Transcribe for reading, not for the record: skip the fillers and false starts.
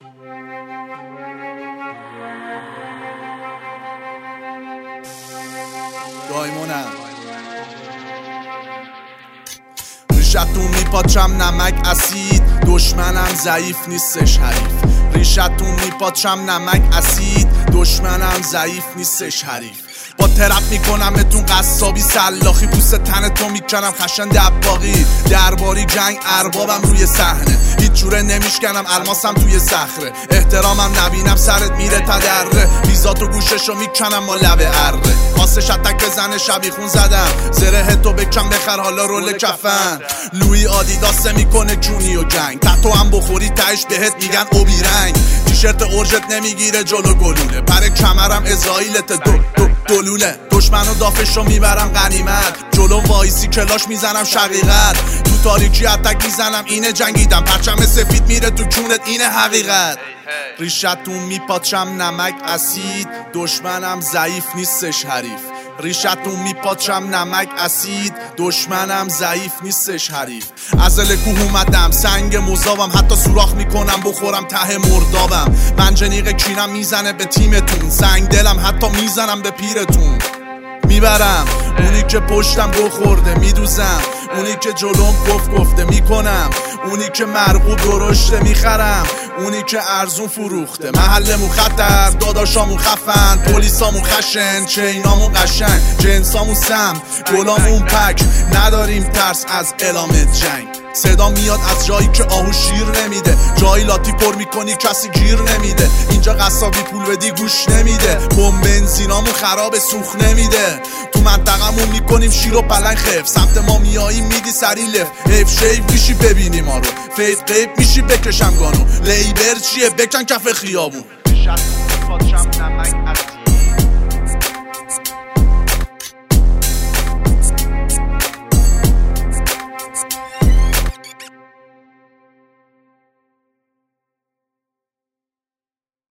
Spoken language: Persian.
دایمونم ریشتون میپاچم نمک اسید، دشمنم ضعیف نیستش حریف. ریشتون میپاچم نمک اسید، دشمنم ضعیف نیستش حریف. با ترپ میکنمتون قصابی سلاخی، پوست تن تو میکنم خشن دباغی. درباری جنگ اربابم روی صحنه، هیچ جوره نمیشکنم الماسم توی صخره. احترامم نبینم سرت میره تا دره، ویزاتو گوششو میکنم با لب اره. واسه شتک بزنه شبیخون زدم، زره تو بکن بخر حالا رول کفن. لوی آدیداس میکنه جونی و گنگ، تحتو هم بخوری تهش بهت میگن اوبی رنگ. تیشرت اورجت نمیگیره جلو گلوله، پر کمرم اسرائیلت دلوله. دشمنو دافشو میبرم غنیمت، جلو وایسی کلاش میزنم شقیقت. تو تاریکی اتک میزنم اینه جنگیدم، پرچم سفید میره تو کونت اینه حقیقت. ریشتون میپاچم نمک اسید، دشمنم ضعیف نیستش حریف. ریشتون میپاچم نمک اسید، دشمنم ضعیف نیستش حریف. ازل کوه اومدم سنگ مذابم، حتی سوراخ میکنم بخورم ته مردابم. منجنیق کینم میزنه به تیمتون، سنگ دلم حتی میزنم به پیرتون. میبرم اونی که پشتم بخورده، میدوزم اونی که جلوم گفته میکنم. اونی که مرغوب درشته میخرم، اونی که ارزون فروخته. محلمون خطر، داداشامون خفن، پلیسامون خشن، چینامون قشنگ، جنسامون سم، گلامون پک. نداریم ترس از اعلام جنگ. صدا میاد از جایی که آهو شیر نمیده، جایی لاتی پر میکنی کسی گیر نمیده. اینجا قصابی پول بدی گوش نمیده، بم بنزینامون خراب سوخ نمیده. تو منطقمون میکنیم شیر و پلنگ خف، سمت ما میایی میدی سری لف. حیف شیف میشی ببینی ما رو، فیض قیب میشی بکشم گانو. لیبر چیه بکن کف خیابون.